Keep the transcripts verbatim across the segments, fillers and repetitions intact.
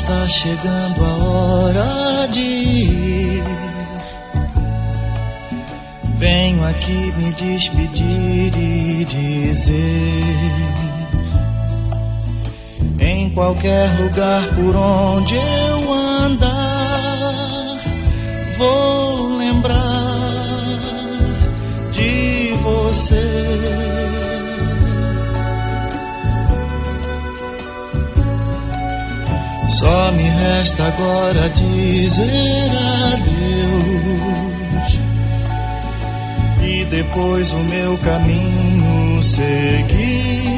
está chegando a hora de ir. Venho aqui me despedir e dizer: em qualquer lugar por onde eu andar, vou lembrar de você. Só me resta agora dizer adeus e depois o meu caminho seguir.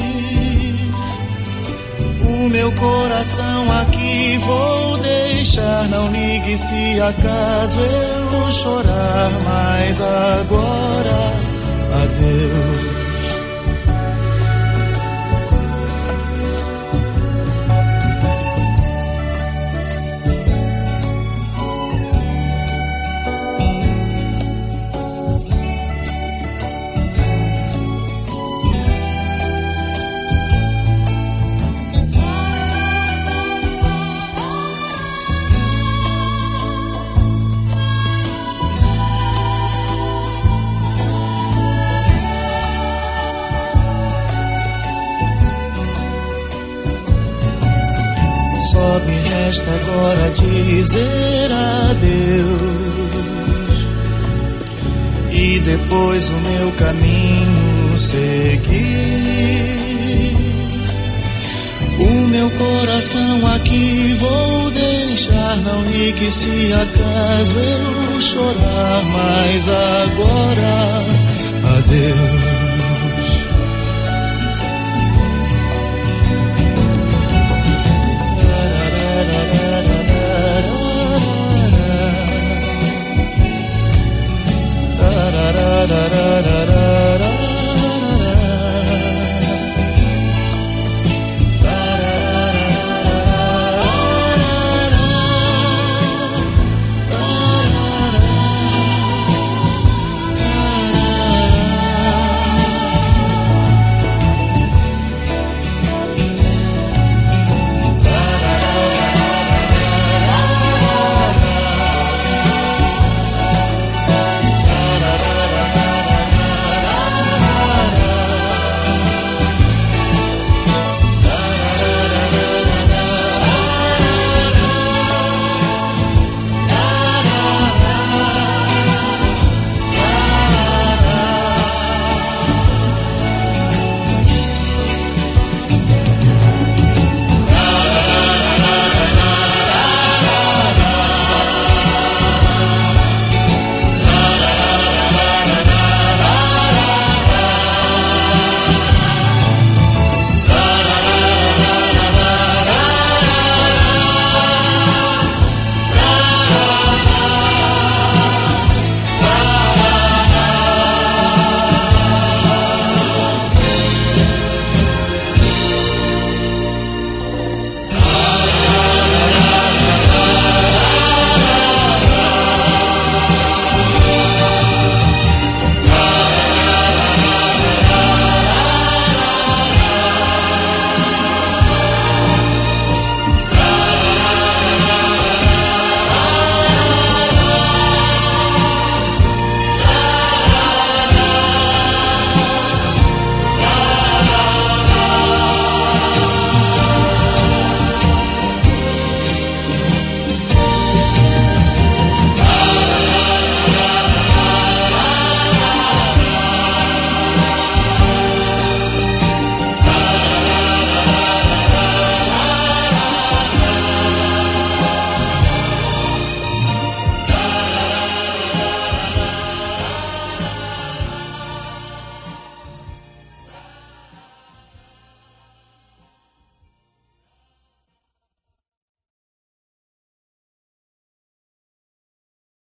O meu coração aqui vou deixar, não ligue se acaso eu chorar, mas agora adeus. Só me resta agora dizer adeus e depois o meu caminho seguir. O meu coração aqui vou deixar, não ligue se acaso eu chorar, mas agora adeus.